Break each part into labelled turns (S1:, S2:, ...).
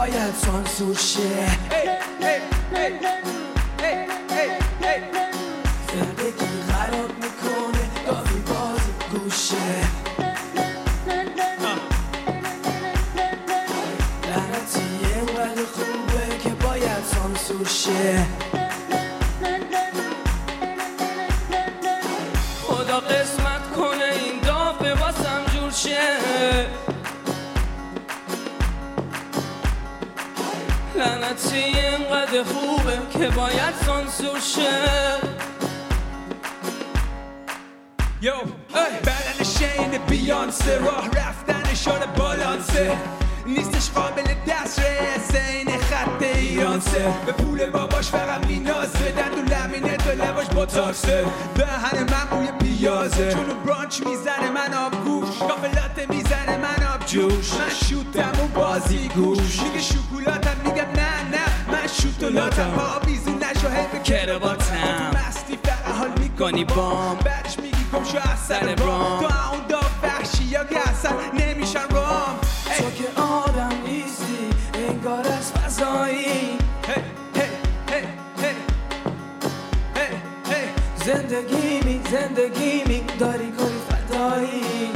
S1: باید سانسور شه. زندگی خراب میکنه دافی بازی گوشه. لعنتی اینقدر خوبه که باید سانسور شه. خدا قسمت کنه این دافه واسم جور شه. لعنتی اینقدر خوبه که باید سانسور شه.
S2: یو بدن شین بیانسه، راه رفتنشان بالانسه، نیستش قابل دسترس، این خط ایرانسه. به پول باباش فقط مینازه، دندون لمینه و لباش بوتاکسه، دهن من بوی پیازه، چون برانچ میزنه من آبگوش، کافلاته میزنه من آبجوش، من شوتم و بازی گوش، میگه شکلاتم میگم نه نه من شوتولاتم، آبیزون نشو هی به
S1: کرواتم
S2: مستی فقط حال میکنی بام، بعدش میگی کم شو اثر برام، تو اون دا وحشی یا که اصلا نمیشن رام.
S1: تو که آدم نیستی انگار از فضایی، زندگی می داری کنی فدایی.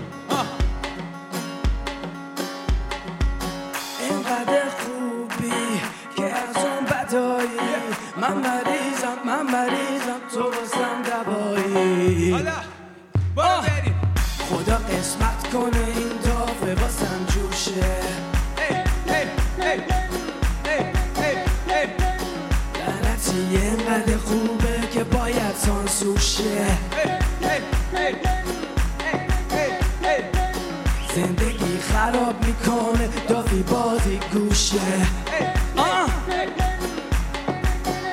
S1: اینقدر خوبی که از اون بدایی، من مریضم تو واسم دوایی.
S2: حالا برو بریم.
S1: خدا قسمت کنه این دافه واسم جوشه. لعنتی اینقدر خوبه که باید سانسور شه. زندگی خراب میکنه دافی بازی گوشه.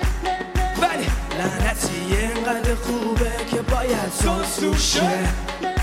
S1: ولی لعنتی اینقدر خوبه که باید سانسور شه.